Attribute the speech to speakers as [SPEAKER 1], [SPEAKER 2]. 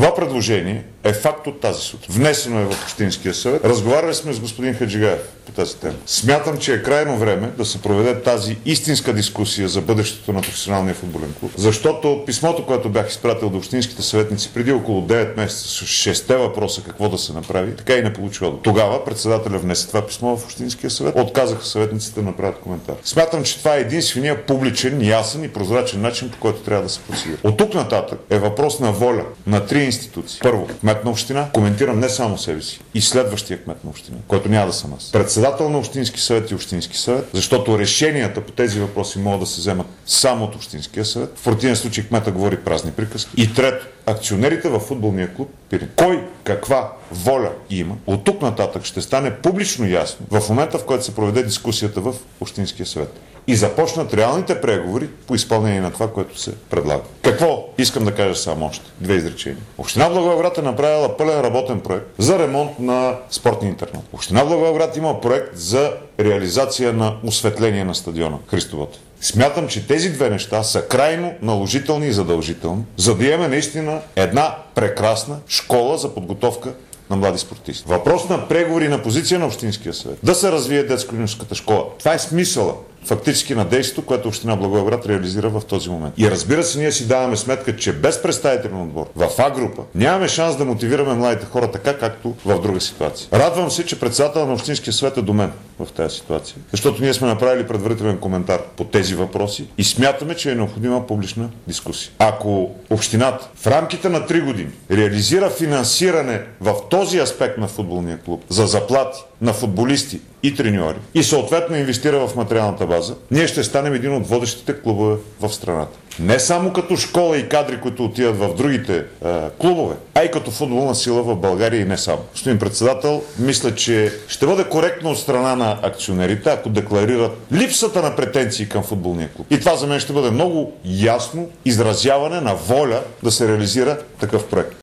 [SPEAKER 1] Това предложение е факт от тази сутрин. Внесено е в Общинския съвет. Разговаряли сме с господин Хаджигаев по тази тема. Смятам, че е крайно време да се проведе тази истинска дискусия за бъдещето на професионалния футболен клуб. Защото писмото, което бях изпратил до общинските съветници преди около 9 месеца с 6 въпроса какво да се направи, така и не получи отговор. Тогава председателя внесе това писмо в Общинския съвет. Отказаха съветниците да направят коментар. Смятам, че това е единствения публичен, ясен и прозрачен начин, по който трябва да се процедира. От тук нататък е въпрос на воля на 3 институции. Първо, кмет на община, коментирам не само себе си, и следващия кмет на община, който няма да съм аз. Председател на Общински съвет и Общински съвет, защото решенията по тези въпроси могат да се вземат само от Общинския съвет. В противен случай кмета говори празни приказки. И трето, акционерите във футболния клуб Пирин. Кой каква воля има, от тук нататък ще стане публично ясно в момента, в който се проведе дискусията в Общинския съвет. И започнат реалните преговори по изпълнение на това, което се предлага. Какво искам да кажа само още? 2 изречения. Община Благоевград е направила пълен работен проект за ремонт на спортния интернат. Община Благоевград има проект за реализация на осветление на стадиона Христо Ботев. Смятам, че тези 2 неща са крайно наложителни и задължителни, за да имаме наистина една прекрасна школа за подготовка на млади спортисти. Въпрос на преговори на позиция на Общинския съвет. Да се развие детско-юношеската школа. Това е смисъла фактически на действието, което Община Благоевград реализира в този момент. И разбира се, ние си даваме сметка, че без представителен отбор в А-група нямаме шанс да мотивираме младите хора така, както в друга ситуация. Радвам се, че председател на Общинския съвет е до мен в тази ситуация, защото ние сме направили предварителен коментар по тези въпроси и смятаме, че е необходима публична дискусия. Ако общината в рамките на 3 години реализира финансиране в този аспект на футболния клуб за заплати на футболисти и треньори и съответно инвестира в материалната база, ние ще станем един от водещите клубове в страната. Не само като школа и кадри, които отиват в другите клубове, а и като футболна сила в България и не само. Господин председател, мисля, че ще бъде коректно от страна на акционерите, ако декларират липсата на претенции към футболния клуб. И това за мен ще бъде много ясно изразяване на воля да се реализира такъв проект.